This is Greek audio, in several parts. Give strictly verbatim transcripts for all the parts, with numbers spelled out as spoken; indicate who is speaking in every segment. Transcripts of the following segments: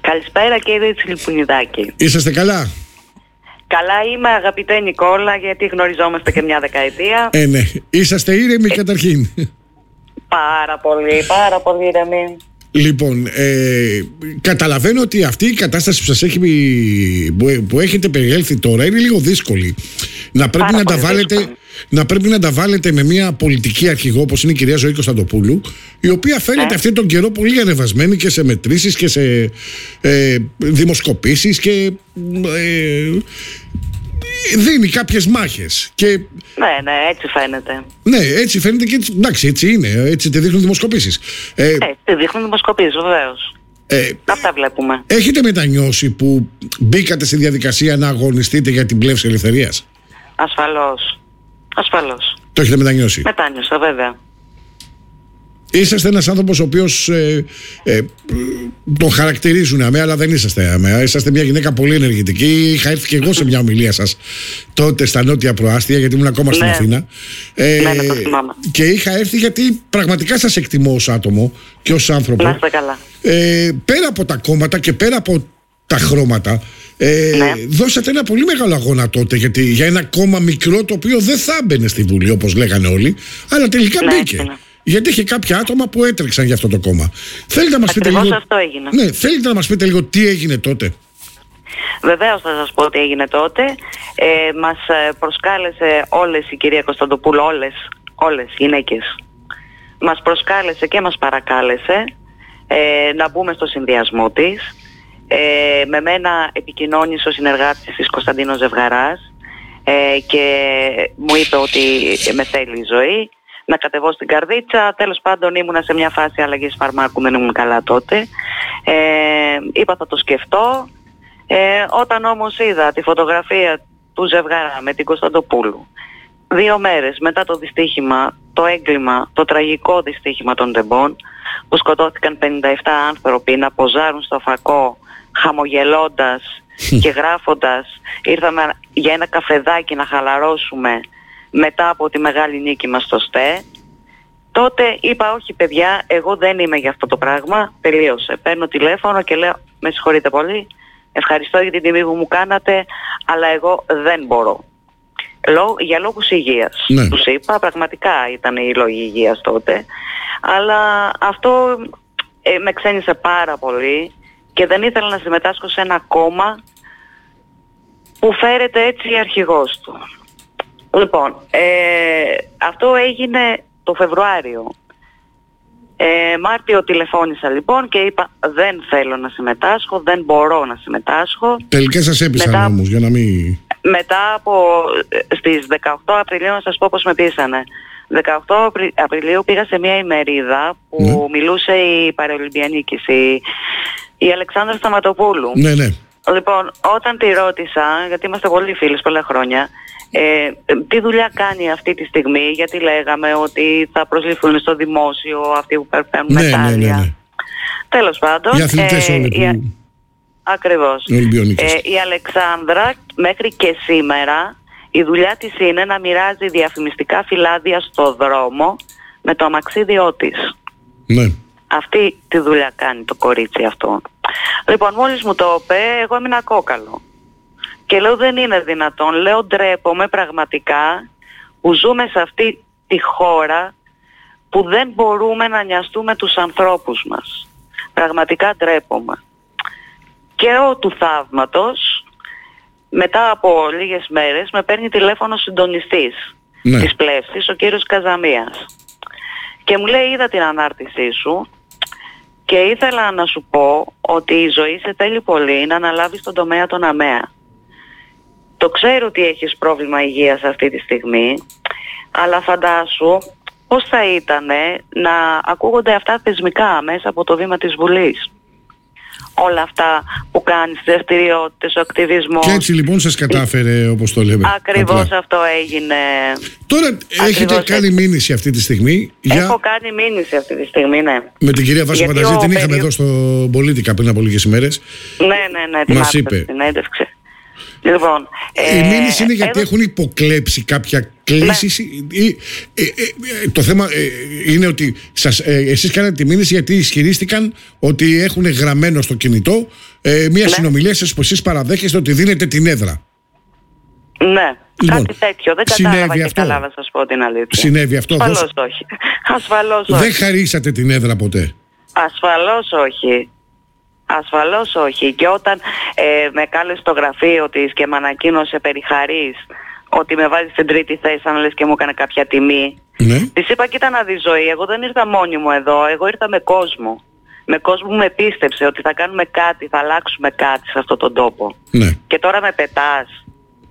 Speaker 1: Καλησπέρα κύριε Τσιλιπουνιδάκη.
Speaker 2: Είσαστε καλά?
Speaker 1: Καλά είμαι αγαπητέ Νικόλα, γιατί γνωριζόμαστε και μια δεκαετία.
Speaker 2: Ε, ναι. Είσαστε ήρεμοι καταρχήν?
Speaker 1: Πάρα πολύ, πάρα πολύ ήρεμοι.
Speaker 2: Λοιπόν, ε, καταλαβαίνω ότι αυτή η κατάσταση που σας έχει, που, που έχετε περιέλθει τώρα είναι λίγο δύσκολη. Να πρέπει να, τα βάλετε, να πρέπει να τα βάλετε με μια πολιτική αρχηγό όπως είναι η κυρία Ζωή Κωνσταντοπούλου, η οποία φαίνεται ναι. αυτόν τον καιρό πολύ ανεβασμένη και σε μετρήσεις και σε ε, δημοσκοπήσεις και ε, δίνει κάποιες μάχες. Και...
Speaker 1: Ναι, ναι, έτσι φαίνεται.
Speaker 2: Ναι, έτσι φαίνεται και έτσι, εντάξει, έτσι είναι, έτσι τη δείχνουν δημοσκοπήσεις.
Speaker 1: Ε, έτσι τη δείχνουν δημοσκοπήσεις, βεβαίως. Ε, Αυτά βλέπουμε.
Speaker 2: Έχετε μετανιώσει που μπήκατε στη διαδικασία να αγωνιστείτε για την πλεύση ελευθερίας?
Speaker 1: Ασφαλώς. Ασφαλώς.
Speaker 2: Το έχετε μετανιώσει?
Speaker 1: Μετάνιωσα, βέβαια.
Speaker 2: Είσαστε ένας άνθρωπος ο οποίος ε, ε, τον χαρακτηρίζουν αμαία, αλλά δεν είσαστε αμαία. Είσαστε μια γυναίκα πολύ ενεργητική. Είχα έρθει και εγώ σε μια ομιλία σας τότε στα νότια προάστια, γιατί ήμουν ακόμα στην
Speaker 1: ναι.
Speaker 2: Αθήνα. Ε,
Speaker 1: ναι, ναι, το θυμάμαι.
Speaker 2: Και είχα έρθει γιατί πραγματικά σας εκτιμώ ως άτομο και ως άνθρωπο.
Speaker 1: Να είστε καλά.
Speaker 2: Ε, πέρα από τα κόμματα και πέρα από τα χρώματα, ε, ναι. δώσατε ένα πολύ μεγάλο αγώνα τότε γιατί, για ένα κόμμα μικρό το οποίο δεν θα μπαινε στη Βουλή όπως λέγανε όλοι, αλλά τελικά ναι, μπήκε. Ναι. Γιατί είχε κάποια άτομα που έτρεξαν για αυτό το κόμμα. Θέλετε να μας πείτε λίγο...
Speaker 1: αυτό έγινε.
Speaker 2: Ναι, θέλετε να μας πείτε λίγο τι έγινε τότε?
Speaker 1: Βεβαίως θα σας πω τι έγινε τότε. Ε, μας προσκάλεσε όλες η κυρία Κωνσταντοπούλου, όλες, όλες οι γυναίκες. Μας προσκάλεσε και μας παρακάλεσε ε, να μπούμε στο συνδυασμό της. Ε, με μένα επικοινώνησε ο συνεργάτης της Κωνσταντίνος Ζευγαράς ε, και μου είπε ότι με θέλει η Ζωή να κατεβώ στην καρδίτσα. Τέλος πάντων ήμουνα σε μια φάση αλλαγής φαρμάκου, δεν ήμουν καλά τότε. Ε, είπα θα το σκεφτώ. Ε, όταν όμως είδα τη φωτογραφία του Ζευγαρά με την Κωνσταντοπούλου, δύο μέρες μετά το δυστύχημα, το έγκλημα, το τραγικό δυστύχημα των Τεμπών, που σκοτώθηκαν πενήντα επτά άνθρωποι να ποζάρουν στο φακό χαμογελώντας και γράφοντας ήρθαμε για ένα καφεδάκι να χαλαρώσουμε μετά από τη μεγάλη νίκη μας στο ΣΤΕ, τότε είπα όχι παιδιά, εγώ δεν είμαι για αυτό το πράγμα, τελείωσε. Παίρνω τηλέφωνο και λέω με συγχωρείτε πολύ, ευχαριστώ για την τιμή που μου κάνατε, αλλά εγώ δεν μπορώ. Λό, για λόγους υγείας. Ναι. Τους είπα, πραγματικά ήταν οι λόγοι υγείας τότε, αλλά αυτό ε, με ξένησε πάρα πολύ και δεν ήθελα να συμμετάσχω σε ένα κόμμα που φέρεται έτσι αρχηγός του. Λοιπόν, ε, αυτό έγινε το Φεβρουάριο. Ε, Μάρτιο τηλεφώνησα λοιπόν και είπα δεν θέλω να συμμετάσχω, δεν μπορώ να συμμετάσχω.
Speaker 2: Τελικά σας έπεισαν μετά, όμως για να μην...
Speaker 1: Μετά από στις δεκαοκτώ Απριλίου να σας πω πως με πείσανε. δεκαοκτώ Απριλίου πήγα σε μια ημερίδα που ναι. μιλούσε η Παραολυμπιανίκης, η, η Αλεξάνδρα Σταματοπούλου.
Speaker 2: Ναι, ναι.
Speaker 1: Λοιπόν, όταν τη ρώτησα, γιατί είμαστε πολύ φίλες πολλά χρόνια, ε, τι δουλειά κάνει αυτή τη στιγμή, γιατί λέγαμε ότι θα προσληφθούν στο δημόσιο αυτοί που παίρνουν
Speaker 2: ναι,
Speaker 1: μετάλλια.
Speaker 2: Ναι, ναι, ναι.
Speaker 1: Τέλος πάντων.
Speaker 2: Οι αθλητές
Speaker 1: ε,
Speaker 2: όλοι που...
Speaker 1: η, ακριβώς. Ε, η Αλεξάνδρα μέχρι και σήμερα η δουλειά της είναι να μοιράζει διαφημιστικά φυλάδια στο δρόμο με το αμαξίδιό της.
Speaker 2: Ναι.
Speaker 1: Αυτή τη δουλειά κάνει το κορίτσι αυτό. Λοιπόν, μόλις μου το είπε, εγώ έμεινα κόκαλο. Και λέω δεν είναι δυνατόν, λέω ντρέπομαι πραγματικά που ζούμε σε αυτή τη χώρα που δεν μπορούμε να νοιαστούμε τους ανθρώπους μας. Πραγματικά ντρέπομαι. Και ο του θαύματος, μετά από λίγες μέρες, με παίρνει τηλέφωνο συντονιστής ναι. της πλεύσης, ο κύριος Καζαμίας. Και μου λέει είδα την ανάρτησή σου και ήθελα να σου πω ότι η Ζωή σε θέλει πολύ να αναλάβεις τον τομέα των ΑΜΕΑ. Το ξέρω ότι έχεις πρόβλημα υγείας αυτή τη στιγμή, αλλά φαντάσου πώς θα ήτανε να ακούγονται αυτά θεσμικά μέσα από το βήμα της Βουλής. Όλα αυτά που κάνεις, τις δραστηριότητες, ο ακτιβισμός.
Speaker 2: Και έτσι λοιπόν σας κατάφερε όπως το λέμε.
Speaker 1: Ακριβώς απλά. Αυτό έγινε.
Speaker 2: Τώρα
Speaker 1: Ακριβώς
Speaker 2: έχετε
Speaker 1: έτσι.
Speaker 2: κάνει μήνυση αυτή τη στιγμή.
Speaker 1: Για... Έχω κάνει μήνυση αυτή τη στιγμή, ναι.
Speaker 2: Με την κυρία Βάσο Πανταζή, την είχαμε περί... εδώ στο Πολίτικα πριν από λίγες ημέρες.
Speaker 1: Ναι, ναι, ναι, την
Speaker 2: μας είπε.
Speaker 1: συνέντευξε. Λοιπόν,
Speaker 2: ε, η μήνυση είναι γιατί έδω... έχουν υποκλέψει κάποια κλίση. Ναι. Ή, ε, ε, ε, το θέμα ε, είναι ότι σας, ε, εσείς κάνατε τη μήνυση γιατί ισχυρίστηκαν ότι έχουν γραμμένο στο κινητό ε, μια ναι. συνομιλία σας που εσείς παραδέχεστε ότι δίνετε την έδρα.
Speaker 1: Ναι, λοιπόν, κάτι τέτοιο. Δεν κατάλαβα και αυτό. Καλά να σας πω την αλήθεια.
Speaker 2: Συνέβη αυτό.
Speaker 1: Ασφαλώς δώσα... όχι. Ασφαλώς όχι.
Speaker 2: Δεν χαρίσατε την έδρα ποτέ.
Speaker 1: Ασφαλώς όχι. Ασφαλώς όχι. Και όταν ε, με κάλεσε στο γραφείο της και με ανακοίνωσε περί χαρής ότι με βάζει στην τρίτη θέση, αν λες και μου έκανε κάποια τιμή,
Speaker 2: ναι.
Speaker 1: της είπα κοίτα να δεις ζωή, εγώ δεν ήρθα μόνη μου εδώ, εγώ ήρθα με κόσμο. Με κόσμο που με πίστεψε ότι θα κάνουμε κάτι, θα αλλάξουμε κάτι σε αυτόν τον τόπο.
Speaker 2: Ναι.
Speaker 1: Και τώρα με πετάς.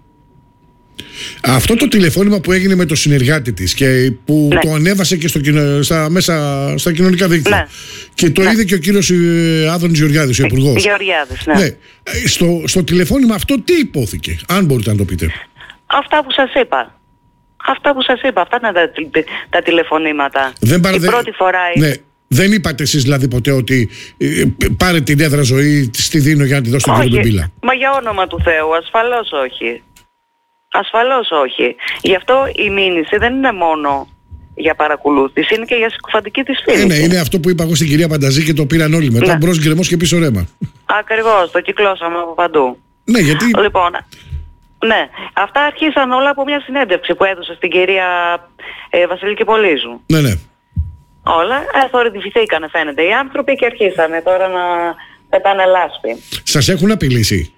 Speaker 2: Αυτό το τηλεφώνημα που έγινε με το συνεργάτη της και που ναι. το ανέβασε και στο, στα, μέσα στα κοινωνικά δίκτυα
Speaker 1: ναι.
Speaker 2: και το
Speaker 1: ναι.
Speaker 2: είδε και ο κύριος Άδωνης Γεωργιάδης, ο υπουργός.
Speaker 1: Γεωργιάδης, ναι.
Speaker 2: ναι. Στο, στο τηλεφώνημα αυτό τι υπόθηκε, αν μπορείτε να το πείτε?
Speaker 1: Αυτά που σας είπα. Αυτά που σας είπα. Αυτά ήταν τα, τα τηλεφωνήματα.
Speaker 2: Δεν παρα...
Speaker 1: Η πρώτη φορά...
Speaker 2: Ναι. Δεν είπατε εσείς δηλαδή ποτέ ότι ε, πάρε την έδρα ζωή, στη δίνω για να τη δώσω στον κύριο Μπιμπίλα?
Speaker 1: Μα για όνομα του Θεού, ασφαλώς όχι. Ασφαλώς όχι. Γι' αυτό η μήνυση δεν είναι μόνο για παρακολούθηση, είναι και για συκοφαντική της φήμης.
Speaker 2: Ε, ναι, είναι αυτό που είπα εγώ στην κυρία Πανταζή και το πήραν όλοι μετά. Ναι. Μπρος γκρεμός και πίσω ρέμα.
Speaker 1: Ακριβώς, το κυκλώσαμε από παντού.
Speaker 2: Ναι, γιατί...
Speaker 1: Λοιπόν, ναι, αυτά αρχίσαν όλα από μια συνέντευξη που έδωσε στην κυρία ε, Βασιλική Πολύζου.
Speaker 2: Ναι, ναι.
Speaker 1: Όλα, ε, θωρητιφηθήκανε φαίνεται οι άνθρωποι και αρχίσανε τώρα να πετάνε λάσπη.
Speaker 2: Σας έχουν απειλήσει?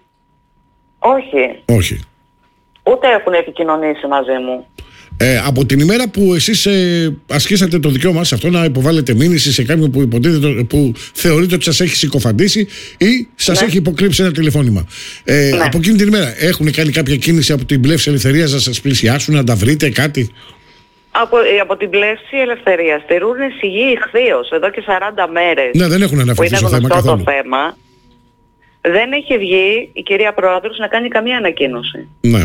Speaker 1: Όχι.
Speaker 2: Όχι.
Speaker 1: Ούτε έχουν επικοινωνήσει μαζί μου.
Speaker 2: Ε, από την ημέρα που εσείς ε, ασκήσατε το δικαίωμά σε αυτό να υποβάλλετε μήνυση σε κάποιον που, υποτίθεται, που θεωρείτε ότι σας έχει συκοφαντήσει ή σας ναι. έχει υποκλείψει ένα τηλεφώνημα. Ε, ναι. Από εκείνη την ημέρα έχουν κάνει κάποια κίνηση από την πλεύση ελευθερίας να σας πλησιάσουν, να τα βρείτε κάτι?
Speaker 1: Από, από την πλεύση ελευθερίας στηρούν σιγή ηχθείως εδώ και σαράντα μέρες.
Speaker 2: Ναι, δεν έχουν αναφερθεί στο θέμα καθόλου.
Speaker 1: Το θέμα. Δεν έχει βγει η κυρία Πρόεδρος να κάνει καμία ανακοίνωση.
Speaker 2: Ναι.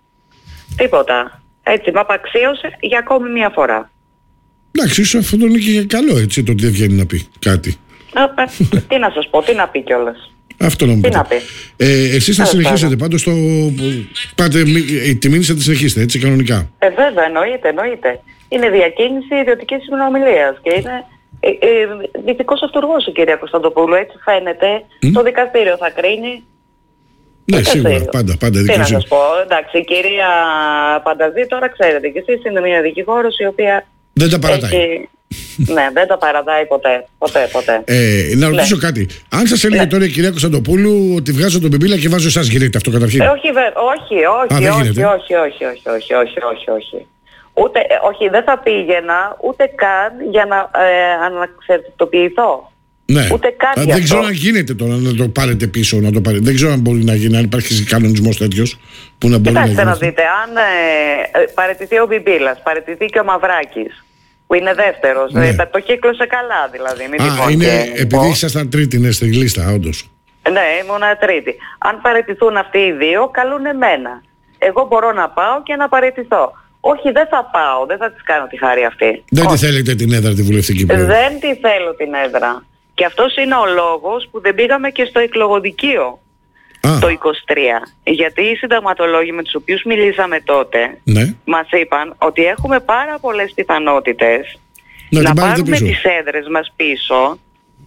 Speaker 1: Τίποτα. Έτσι, με απαξίωσε για ακόμη μια φορά.
Speaker 2: Εντάξει, ίσως αυτό τον είναι και καλό έτσι το ότι δεν βγαίνει να πει κάτι.
Speaker 1: Α, τι να σας πω, τι να πει κιόλας.
Speaker 2: Αυτό να μου
Speaker 1: τι να πει.
Speaker 2: Ε, εσείς θα συνεχίσετε πάντως το... Πάτε, τη μήνυση θα τη συνεχίσετε, έτσι κανονικά?
Speaker 1: Ε, βέβαια, εννοείται, εννοείται. Είναι διακίνηση ιδιωτικής συνομιλίας και είναι ε, ε, δυτικός αυτούργος η κυρία Κωνσταντοπούλου, έτσι φαίνεται. Mm. Το δικαστήριο θα κρίνει.
Speaker 2: Ναι, σίγουρα, πάντα, πάντα
Speaker 1: δικαστήριο. Τι να σας πω, εντάξει, η κυρία Πανταζή τώρα ξέρετε και εσείς είναι μια δικηγόρος η οποία...
Speaker 2: Δεν τα παρατάει.
Speaker 1: Έχει... ναι, δεν τα παρατάει ποτέ, ποτέ, ποτέ.
Speaker 2: Ε, να ρωτήσω ναι. κάτι. Αν σας έλεγε ναι. τώρα η κυρία Κωνσταντοπούλου ότι βγάζω τον Μπιμπίλα και βάζω εσάς, γίνεται αυτό καταρχήν?
Speaker 1: Ε, όχι, βε... όχι, όχι, Α, όχι, όχι, όχι, όχι, όχι, όχι, όχι, όχι, όχι. Ούτε, όχι, δεν θα πήγαινα ούτε καν για να ε, αναξαρτητοποιηθώ.
Speaker 2: Ναι.
Speaker 1: Ούτε καν.
Speaker 2: Δεν ξέρω αν γίνεται τώρα να το πάρετε πίσω, να το πάρετε. Δεν ξέρω αν μπορεί να γίνει, αν υπάρχει κανονισμός τέτοιος που να μπορεί
Speaker 1: Κοιτάξτε
Speaker 2: να γίνει.
Speaker 1: να δείτε, αν ε, παραιτηθεί ο Μπιμπίλας, παραιτηθεί και ο Μαυράκης, που είναι δεύτερος, ναι. ε, το κύκλωσε καλά δηλαδή. Μην
Speaker 2: Α, είναι και, επειδή ήσασταν τρίτη, είναι στη λίστα, όντως.
Speaker 1: Ναι, ήμουνα τρίτη. Αν παραιτηθούν αυτοί οι δύο, καλούν εμένα. Εγώ μπορώ να πάω και να παραιτηθώ. Όχι, δεν θα πάω, δεν θα της κάνω τη χάρη αυτή.
Speaker 2: Δεν τη θέλετε την έδρα τη βουλευτική πρόεδρο?
Speaker 1: Δεν τη θέλω την έδρα. Και αυτός είναι ο λόγος που δεν πήγαμε και στο εκλογοδικείο Α. το είκοσι τρία. Γιατί οι συνταγματολόγοι με τους οποίους μιλήσαμε τότε
Speaker 2: ναι.
Speaker 1: μας είπαν ότι έχουμε πάρα πολλές πιθανότητες
Speaker 2: να,
Speaker 1: να πάρουμε πίσω. τις έδρες μας πίσω,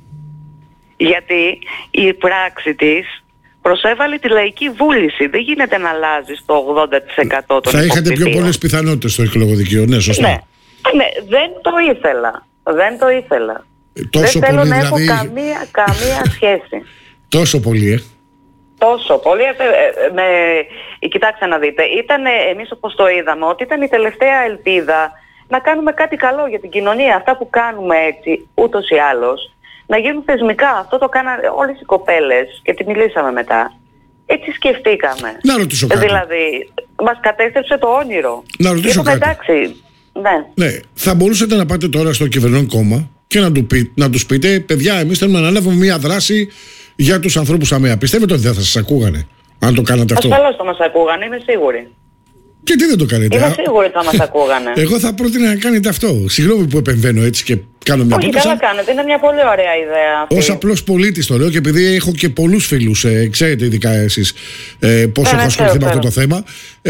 Speaker 1: γιατί η πράξη της προσέβαλε τη λαϊκή βούληση. Δεν γίνεται να αλλάζει το ογδόντα τοις εκατό των
Speaker 2: Θα είχατε
Speaker 1: υποψηφίων.
Speaker 2: πιο πολλές πιθανότητες στο εκλογοδικείο, ναι, σωστά.
Speaker 1: Ναι. ναι, δεν το ήθελα. Δεν το ήθελα.
Speaker 2: Τόσο
Speaker 1: δεν θέλω
Speaker 2: πολύ,
Speaker 1: να
Speaker 2: δηλαδή...
Speaker 1: έχω καμία, καμία σχέση.
Speaker 2: Τόσο πολύ, ε.
Speaker 1: Τόσο πολύ. Ε, ε, με... Κοιτάξτε να δείτε, ήταν, εμείς όπως το είδαμε, ότι ήταν η τελευταία ελπίδα να κάνουμε κάτι καλό για την κοινωνία. Αυτά που κάνουμε έτσι, ούτως ή άλλως, να γίνουν θεσμικά. Αυτό το κάνανε όλες οι κοπέλες και τη μιλήσαμε μετά. Έτσι σκεφτήκαμε.
Speaker 2: Να ρωτήσω κάτι.
Speaker 1: Δηλαδή, μας κατέστρεψε το όνειρο.
Speaker 2: Να ρωτήσω
Speaker 1: Είπαμε,
Speaker 2: κάτι.
Speaker 1: εντάξει, ναι.
Speaker 2: ναι. Θα μπορούσατε να πάτε τώρα στο κυβερνών κόμμα και να, του πει, να τους πείτε, παιδιά, εμείς θέλουμε να αναλάβουμε μια δράση για τους ανθρώπους ΑΜΕΑ. Πιστεύετε ότι δεν θα σας ακούγανε αν το κάνατε αυτό?
Speaker 1: Ασφαλώς θα μας ακούγανε, είμαι σίγουρη.
Speaker 2: Και τι δεν το κάνετε?
Speaker 1: Είμαι σίγουρη ότι θα μας ακούγανε.
Speaker 2: Εγώ θα πρότεινα να κάνετε αυτό. Συγγνώμη που επεμβαίνω έτσι και κάνω μια
Speaker 1: πρόταση. Όχι, καλά κάνετε. Είναι μια πολύ ωραία ιδέα αυτή.
Speaker 2: Ως απλός πολίτης το λέω και επειδή έχω και πολλούς φίλους, ε, ξέρετε ειδικά εσείς ε, πόσο έχω ασχοληθεί με αυτό το θέμα.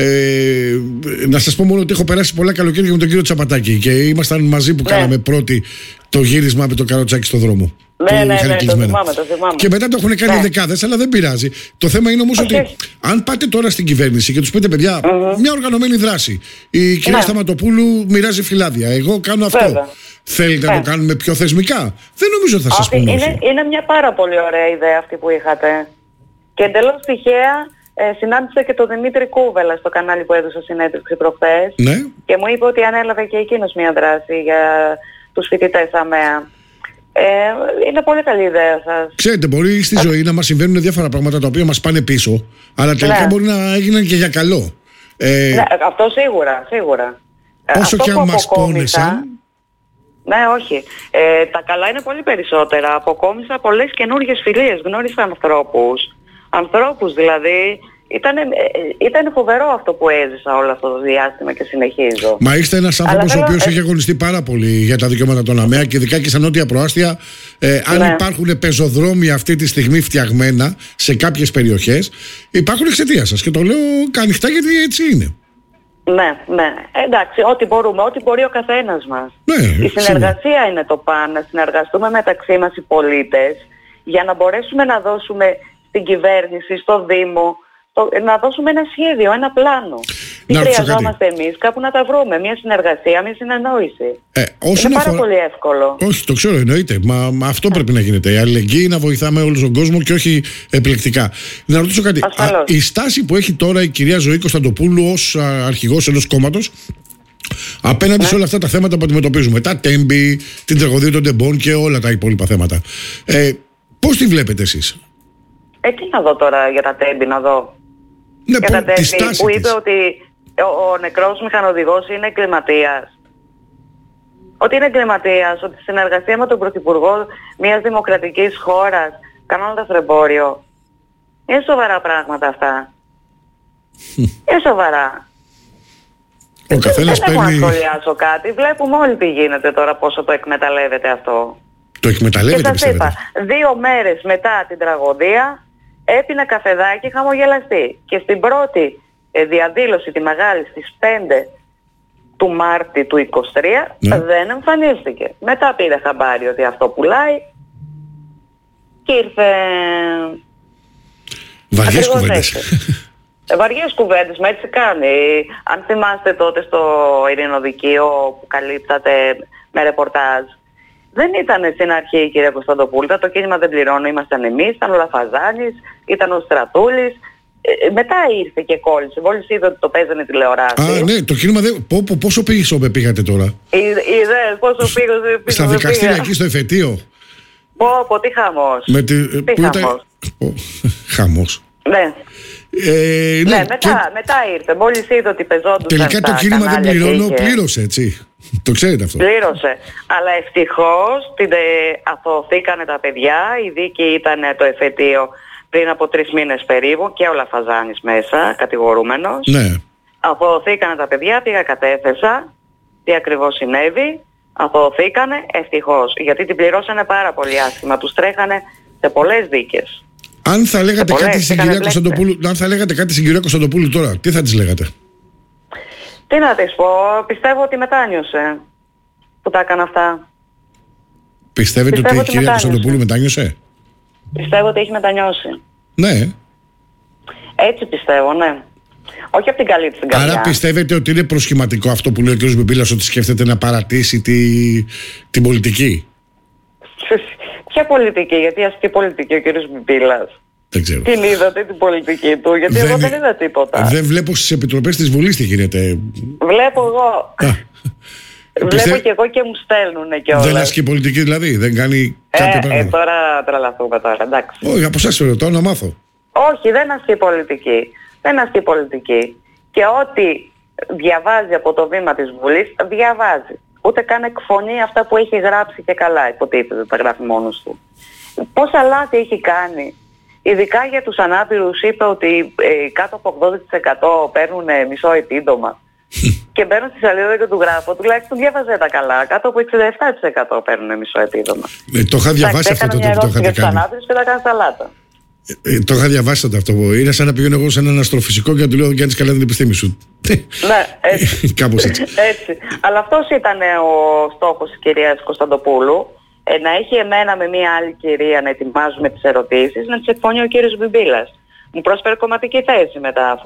Speaker 2: Ε, να σας πω μόνο ότι έχω περάσει πολλά καλοκαίρια με τον κύριο Τσαπατάκη και ήμασταν μαζί που ναι. κάναμε πρώτη το γύρισμα με το καροτσάκι στο δρόμο.
Speaker 1: Ναι, ναι, ναι, το θυμάμαι, το θυμάμαι.
Speaker 2: Και μετά το έχουν κάνει ναι. δεκάδες, αλλά δεν πειράζει. Το θέμα είναι όμως ότι αν πάτε τώρα στην κυβέρνηση και τους πείτε, παιδιά, mm-hmm. μια οργανωμένη δράση. Η κυρία ναι. Σταματοπούλου μοιράζει φυλάδια. Εγώ κάνω αυτό. Βέβαια. Θέλετε ναι. να το κάνουμε πιο θεσμικά? Δεν νομίζω ότι θα σας πούμε.
Speaker 1: Είναι, είναι μια πάρα πολύ ωραία ιδέα αυτή που είχατε. Και εντελώς τυχαία ε, συνάντησα και τον Δημήτρη Κούβελα στο κανάλι που έδωσα συνέντευξη προχθές.
Speaker 2: Ναι.
Speaker 1: Και μου είπε ότι ανέλαβε και εκείνος μια δράση για τους φοιτητές ΑΜΕΑ. Ε, είναι πολύ καλή ιδέα σας.
Speaker 2: Ξέρετε, μπορεί στη ζωή να μας συμβαίνουν διάφορα πράγματα τα οποία μας πάνε πίσω, αλλά τελικά ναι. μπορεί να έγιναν και για καλό.
Speaker 1: Ε, ναι, αυτό σίγουρα, σίγουρα.
Speaker 2: Όσο
Speaker 1: αυτό
Speaker 2: και αν μας πόνεσαν.
Speaker 1: Ναι, όχι. Ε, τα καλά είναι πολύ περισσότερα. Αποκόμισα πολλές καινούργιες φιλίες. Γνώρισα ανθρώπους. Ανθρώπους δηλαδή. Ήταν, ήταν φοβερό αυτό που έζησα όλο αυτό το διάστημα και συνεχίζω.
Speaker 2: Μα είστε ένας άνθρωπος ο οποίος ε... έχει αγωνιστεί πάρα πολύ για τα δικαιώματα των ΑΜΕΑ και ειδικά και στα νότια προάστια. Ε, αν ναι. υπάρχουν πεζοδρόμια αυτή τη στιγμή φτιαγμένα σε κάποιες περιοχές, υπάρχουν εξαιτία σας. Και το λέω ανοιχτά γιατί έτσι είναι.
Speaker 1: Ναι, ναι. Εντάξει, ό,τι μπορούμε, ό,τι μπορεί ο καθένας μας.
Speaker 2: Ναι,
Speaker 1: η συνεργασία σίγουρα. Είναι το πάνω, να συνεργαστούμε μεταξύ μας οι πολίτες για να μπορέσουμε να δώσουμε στην κυβέρνηση, στο Δήμο, το, να δώσουμε ένα σχέδιο, ένα πλάνο. Τι χρειαζόμαστε εμείς, κάπου να τα βρούμε. Μια συνεργασία, μια συνεννόηση. Ε, είναι πάρα αφορά... πολύ εύκολο.
Speaker 2: Όχι, το ξέρω, εννοείται. Μα, μα αυτό yeah. πρέπει να γίνεται. Η αλληλεγγύη, να βοηθάμε όλο τον κόσμο και όχι επιλεκτικά. Να ρωτήσω κάτι. Α, η στάση που έχει τώρα η κυρία Ζωή Κωνσταντοπούλου ως αρχηγός ενός κόμματος απέναντι yeah. σε όλα αυτά τα θέματα που αντιμετωπίζουμε, τα τέμπη, την τραγωδία των τεμπών και όλα τα υπόλοιπα θέματα. Ε, πώς τη βλέπετε εσείς?
Speaker 1: Ε, τι να δω τώρα για τα τέμπη, να δω.
Speaker 2: Ναι,
Speaker 1: για τα τέμπη που είπε της. ότι ο, ο νεκρός μηχανοδηγός είναι εγκληματίας. Ότι είναι εγκληματίας, ότι στη συνεργασία με τον Πρωθυπουργό μιας δημοκρατικής χώρας κάνοντας εμπόριο. Είναι σοβαρά πράγματα αυτά. Είναι σοβαρά.
Speaker 2: Ο καθένας
Speaker 1: δεν
Speaker 2: παίρνει...
Speaker 1: έχω να σχολιάσω κάτι. Βλέπουμε όλοι τι γίνεται τώρα, πόσο το εκμεταλλεύεται αυτό.
Speaker 2: Το εκμεταλλεύεται,
Speaker 1: και σας είπα, δύο μέρες μετά την τραγωδία έπινα καφεδάκι χαμογελαστή. Και στην πρώτη ε, διαδήλωση, τη μεγάλη, στις πέντε του Μάρτη του είκοσι τρία, ναι. δεν εμφανίστηκε. Μετά πήρε χαμπάρι ότι αυτό πουλάει και ήρθε...
Speaker 2: Βαριές κουβέντες.
Speaker 1: Ε, βαριές κουβέντες, μα έτσι κάνει. Αν θυμάστε τότε στο Ειρηνοδικείο που καλύπτατε με ρεπορτάζ, δεν ήταν στην αρχή η κυρία Κωνσταντοπούλου, το κίνημα δεν πληρώνω, ήμασταν εμείς, ήταν ο Λαφαζάνης, ήταν ο Στρατούλης. Ε, μετά ήρθε και κόλλησε, μόλις είδε ότι το παίζανε τηλεοράση.
Speaker 2: Α, ναι, το κίνημα δεν... Πό, πό, πόσο πήγες όπου πήγατε τώρα?
Speaker 1: Είδες πόσο πήγες?
Speaker 2: Στα δικαστήρια εκεί στο εφετείο.
Speaker 1: Πω, πω, τι χαμός.
Speaker 2: Με τη...
Speaker 1: Τι χαμός.
Speaker 2: Ήταν... Χαμός.
Speaker 1: Ναι.
Speaker 2: Ε, ναι,
Speaker 1: ναι, μετά,
Speaker 2: και...
Speaker 1: μετά ήρθε. Μόλις είδε ότι πεζόντουσαν.
Speaker 2: Τελικά το κίνημα δεν πληρώνω, και... πλήρωσε έτσι. Το ξέρετε αυτό.
Speaker 1: Πλήρωσε. Αλλά ευτυχώς την, ε, αθωωθήκανε τα παιδιά. Η δίκη ήταν το εφετείο πριν από τρεις μήνες περίπου και ο Λαφαζάνης μέσα, κατηγορούμενος.
Speaker 2: Ναι.
Speaker 1: Αθωωθήκανε τα παιδιά, πήγα κατέθεσα τι ακριβώς συνέβη. Αθωωθήκανε ευτυχώς. Γιατί την πληρώσανε πάρα πολύ άσχημα. Τους τρέχανε σε πολλές δίκες.
Speaker 2: Αν θα λέγατε πολλές, κάτι στην κυρία Κωνσταντοπούλου, αν θα λέγατε κάτι στην κυρία Κωνσταντοπούλου τώρα, τι θα της λέγατε?
Speaker 1: Τι να της πω, πιστεύω ότι μετάνιωσε που τα έκανα αυτά.
Speaker 2: Πιστεύετε πιστεύω ότι η κυρία Κωνσταντοπούλου μετάνιωσε?
Speaker 1: Πιστεύω ότι έχει μετανιώσει.
Speaker 2: Ναι.
Speaker 1: Έτσι πιστεύω, ναι. Όχι από την καλή της την καρδιά.
Speaker 2: Άρα πιστεύετε ότι είναι προσχηματικό αυτό που λέει ο κ. Μπιμπίλας, ότι σκέφτεται να παρατήσει τη, την πολιτική?
Speaker 1: Ποια πολιτική, γιατί ασκεί πολιτική ο κ. Μπιμπίλας?
Speaker 2: Δεν ξέρω.
Speaker 1: Την είδατε την πολιτική του? Γιατί δεν, εγώ δεν είδα τίποτα.
Speaker 2: Δεν βλέπω στις επιτροπές της Βουλής τι γίνεται.
Speaker 1: Βλέπω εγώ. Βλέπω Πιστε... και εγώ και μου στέλνουνε και όλα.
Speaker 2: Δεν ασκεί πολιτική δηλαδή, δεν κάνει κάποια
Speaker 1: ε,
Speaker 2: πράγματα.
Speaker 1: Ε, τώρα τρελαθούμε τώρα, εντάξει.
Speaker 2: Όχι, από εσάς ρωτάω να μάθω.
Speaker 1: Όχι, δεν ασκεί πολιτική. Δεν ασκεί πολιτική. Και ό,τι διαβάζει από το βήμα της Βουλής, διαβάζει. Ούτε καν εκφωνεί αυτά που έχει γράψει και καλά, υποτίθεται, τα γράφει μόνος του. Πόσα λάθη έχει κάνει ειδικά για τους ανάπηρους είπε ότι ε, κάτω από ογδόντα τοις εκατό παίρνουν ε, μισό επίδομα. Και μπαίνω στη σελίδα και του γράφω, τουλάχιστον διάβαζε τα καλά, κάτω από εξήντα επτά τοις εκατό παίρνουν μισό επίδομα.
Speaker 2: Ε, το είχα διαβάσει αυτό το οποίο το είχατε κάνει.
Speaker 1: Για τους ανάπηρους και τα κάνω σαλάτα.
Speaker 2: Ε, το είχα διαβάσει αυτό. Είναι σαν να πηγαίνω εγώ σε έναν αστροφυσικό και να του λέω: Γιάννη, καλά την επιστήμη σου.
Speaker 1: Ναι, έτσι.
Speaker 2: Κάπως έτσι.
Speaker 1: έτσι. Αλλά αυτός ήταν ο στόχος της κυρίας Κωνσταντοπούλου. Ε, να έχει εμένα με μία άλλη κυρία να ετοιμάζουμε τις ερωτήσεις, να τις εκφωνεί ο κύριος Μπιμπίλας. Μου πρόσφερε κομματική θέση μετά αφού.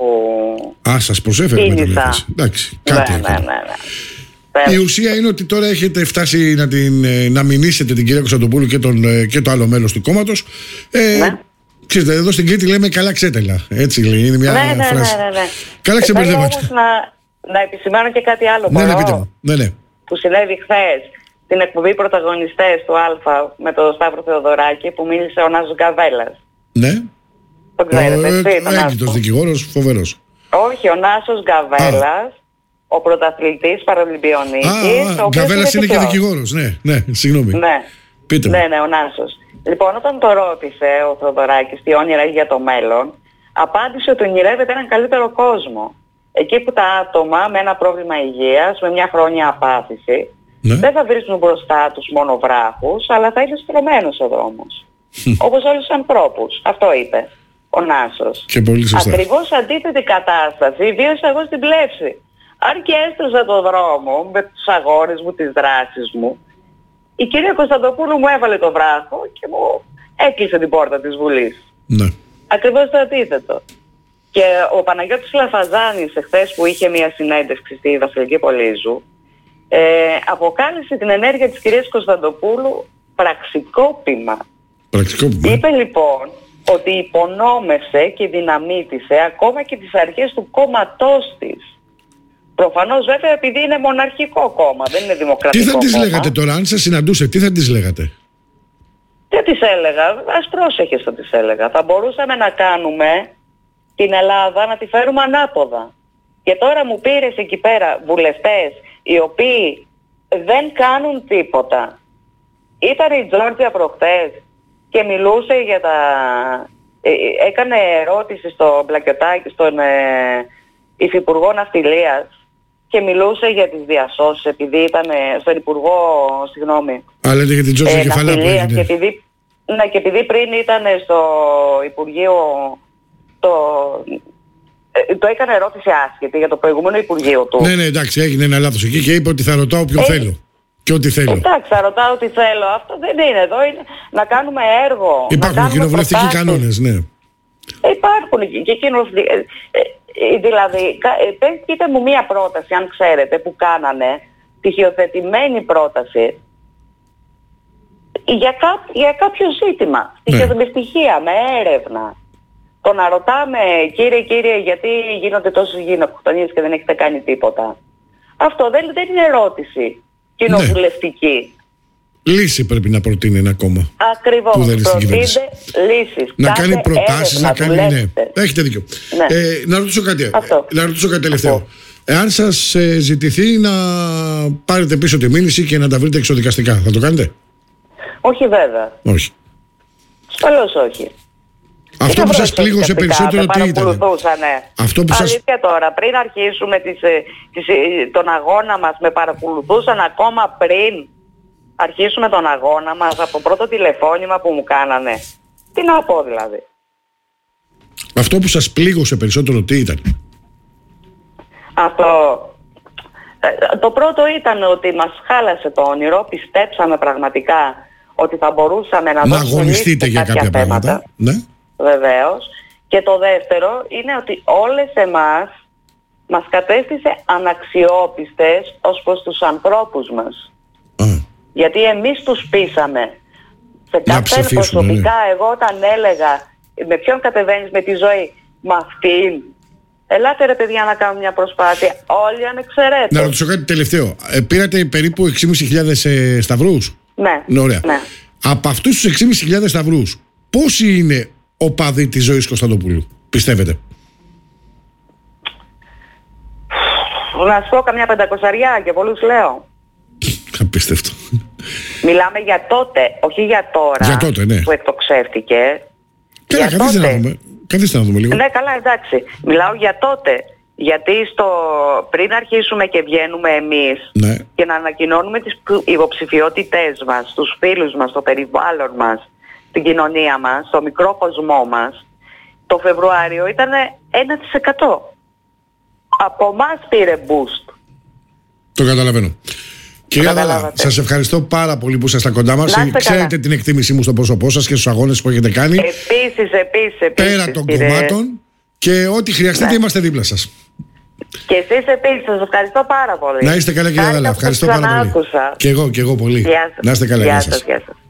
Speaker 2: Α, σας προσέφερε μετά μια θέση. Εντάξει, κάτι
Speaker 1: ναι, ναι, ναι, ναι.
Speaker 2: Η ουσία είναι ότι τώρα έχετε φτάσει να, την, να μηνύσετε την κυρία Κωνσταντοπούλου και, τον, και το άλλο μέλος του κόμματος. Ε, ναι. Ξέρετε, εδώ στην Κρήτη λέμε καλά ξέτελα. Έτσι λέει, είναι μια
Speaker 1: ναι, ναι,
Speaker 2: φράση.
Speaker 1: Ναι, ναι, ναι.
Speaker 2: Καλά ξεμπερδεύατε.
Speaker 1: Θέλω όμως να, να επισημάνω και κάτι άλλο.
Speaker 2: Ναι, ναι, πείτε μου. Ναι, ναι.
Speaker 1: Που συνέβη χθες στην εκπομπή Πρωταγωνιστές του Α με τον Σταύρο Θεοδωράκη που μίλησε ο Νάσος Γκαβέλας.
Speaker 2: Ναι.
Speaker 1: Το ξέρετε, εσύ, τον
Speaker 2: έγκυτος δικηγόρος, φοβερός.
Speaker 1: Όχι, ο Νάσος Γκαβέλας, ο πρωταθλητής Παραλυμπιονίκης.
Speaker 2: Α, Γκαβέλας είναι και δικηγόρος, ναι, ναι, συγγνώμη.
Speaker 1: Ναι.
Speaker 2: Πείτε μου.
Speaker 1: Ναι, ναι, ο Νάσος. Λοιπόν, όταν το ρώτησε ο Θεοδωράκης τι όνειρα έχει για το μέλλον, απάντησε ότι ονειρεύεται έναν καλύτερο κόσμο. Εκεί που τα άτομα με ένα πρόβλημα υγείας, με μια χρόνια απάθηση, ναι. δεν θα βρίσκουν μπροστά τους μόνο βράχους, αλλά θα είναι στρωμένος ο δρόμος. Όπως όλους τους ανθρώπους. Αυτό είπε ο Νάσος.
Speaker 2: Και πολύ σωστά.
Speaker 1: Ακριβώς αντίθετη κατάσταση βίωσα εγώ στην Πλεύση. Αν και έστρωσα το δρόμο με τους αγώνες μου, τις δράσεις μου, η κυρία Κωνσταντοπούλου μου έβαλε το βράχο και μου έκλεισε την πόρτα της Βουλής.
Speaker 2: Ναι.
Speaker 1: Ακριβώς το αντίθετο. Και ο Παναγιώτης Λαφαζάνης εχθές που είχε μια συνέντευξη στη Βασιλική Πολύζου, ε, αποκάλυψε την ενέργεια της κυρίας Κωνσταντοπούλου πραξικόπημα.
Speaker 2: Πραξικόπημα.
Speaker 1: Είπε λοιπόν ότι υπονόμευσε και δυναμίτισε ακόμα και τις αρχές του κόμματός της. Προφανώς βέβαια επειδή είναι μοναρχικό κόμμα, δεν είναι δημοκρατικό
Speaker 2: κόμμα. Τι θα
Speaker 1: κόμμα.
Speaker 2: της λέγατε τώρα, αν σας συναντούσε, τι θα της λέγατε?
Speaker 1: Τι της έλεγα, ας πρόσεχες θα της έλεγα. Θα μπορούσαμε να κάνουμε την Ελλάδα να τη φέρουμε ανάποδα. Και τώρα μου πήρες εκεί πέρα βουλευτές οι οποίοι δεν κάνουν τίποτα. Ήταν η Τζόρτζια προχτές και μιλούσε για τα... έκανε ερώτηση στο Μπλακιωτάκη, στον ε, Υφυπουργό Ναυτιλίας και μιλούσε για τις διασώσεις επειδή ήταν στον Υπουργό, συγγνώμη,
Speaker 2: Α, λέτε για την Τζόρτζια ε, κεφαλά που έγινε.
Speaker 1: Και επειδή, ναι, και επειδή πριν ήταν στο Υπουργείο το... Το έκανε ερώτηση άσχετη για το προηγούμενο Υπουργείο του.
Speaker 2: Ναι, ναι, εντάξει, έγινε ένα λάθος εκεί και είπε ότι θα ρωτάω ποιον ε, θέλω. Και ό,τι θέλω.
Speaker 1: Εντάξει, θα ρωτάω ό,τι θέλω. Αυτό δεν είναι εδώ. Είναι να κάνουμε έργο.
Speaker 2: Υπάρχουν κοινοβουλευτικοί κανόνες, ναι.
Speaker 1: Υπάρχουν και κοινοβουλευτικοί. Δηλαδή, πείτε μου μία πρόταση, αν ξέρετε, που κάνανε στοιχειοθετημένη πρόταση για, κά, για κάποιο ζήτημα. Ναι. Με στοιχεία, με έρευνα. Το να ρωτάμε, κύριε, κύριε, γιατί γίνονται τόσες γενοκτονίες και δεν έχετε κάνει τίποτα. Αυτό δεν, δεν είναι ερώτηση κοινοβουλευτική.
Speaker 2: Ναι. Λύση πρέπει να προτείνει ένα κόμμα.
Speaker 1: Ακριβώς. Προτείνετε λύσεις.
Speaker 2: Να κάνει προτάσεις, να κάνει... Ναι. Έχετε δίκιο. Ναι. Ε, να ρωτήσω κάτι, να ρωτήσω κάτι τελευταίο. Αυτό. Εάν σας ε, ζητηθεί να πάρετε πίσω τη μήνυση και να τα βρείτε εξοδικαστικά, θα το κάνετε?
Speaker 1: Όχι βέβαια.
Speaker 2: Όχι.
Speaker 1: Ασφαλώς όχι.
Speaker 2: Αυτό που σας πλήγωσε περισσότερο τι ήταν? Αυτό που σας...
Speaker 1: Αλήθεια τώρα, πριν αρχίσουμε τις, τις, τον αγώνα μας με παρακολουθούσαν ακόμα πριν αρχίσουμε τον αγώνα μας από το πρώτο τηλεφώνημα που μου κάνανε. Τι να πω δηλαδή.
Speaker 2: Αυτό που σας πλήγωσε περισσότερο τι ήταν?
Speaker 1: Αυτό... Το πρώτο ήταν ότι μας χάλασε το όνειρο, πιστέψαμε πραγματικά ότι θα μπορούσαμε να,
Speaker 2: να αγωνιστείτε για κάποια θέματα. Πράγματα. Ναι.
Speaker 1: Βεβαίως. Και το δεύτερο είναι ότι όλες εμάς μας κατέστησε αναξιόπιστες ως προς τους ανθρώπους μας. Α. Γιατί εμείς τους πείσαμε. Σε κάθε προσωπικά ναι. Εγώ όταν έλεγα με ποιον κατεβαίνεις με τη ζωή, με αυτήν, ελάτε ρε παιδιά να κάνουμε μια προσπάθεια. Όλοι ανεξαιρέτως.
Speaker 2: Να ρωτήσω κάτι τελευταίο. Ε, πήρατε περίπου έξι χιλιάδες πεντακόσιους ε, σταυρούς.
Speaker 1: Ναι.
Speaker 2: Ναι, ωραία.
Speaker 1: Ναι.
Speaker 2: Από αυτούς τους έξι χιλιάδες πεντακόσιους σταυρούς, πόσοι είναι οπαδοί της Ζωής Κωνσταντοπούλου, πιστεύετε?
Speaker 1: Να σου πω καμιά πεντακοσαριά και πολλούς λέω.
Speaker 2: Καλά, καθίστε να δούμε. Καθίστε να δούμε λίγο.
Speaker 1: Ναι, καλά, εντάξει. Μιλάω για τότε. Γιατί στο, πριν αρχίσουμε και βγαίνουμε εμείς
Speaker 2: ναι.
Speaker 1: και να ανακοινώνουμε τις υποψηφιότητές μας, τους φίλους μας, το περιβάλλον μας, την κοινωνία μας, το μικρό κοσμό μας, το Φεβρουάριο ήταν ένα τοις εκατό. Από εμάς πήρε boost.
Speaker 2: Το καταλαβαίνω. Κυρία Δέλα, σας ευχαριστώ πάρα πολύ που ήσασταν κοντά μας. Ξέρετε καλά. Την εκτίμησή μου στο πρόσωπό σας και στους αγώνες που έχετε κάνει.
Speaker 1: Επίσης, επίσης, επίσης.
Speaker 2: Πέρα των κύριε... κομμάτων και ό,τι χρειαστείτε, ναι. είμαστε δίπλα σας.
Speaker 1: Και εσείς επίσης, σας ευχαριστώ πάρα πολύ.
Speaker 2: Να είστε καλά, κυρία Δέλα. Ευχαριστώ πάρα πολύ. Και εγώ, και εγώ πολύ.
Speaker 1: Γεια σας.
Speaker 2: Να είστε καλά,
Speaker 1: γεια
Speaker 2: σας.
Speaker 1: σας.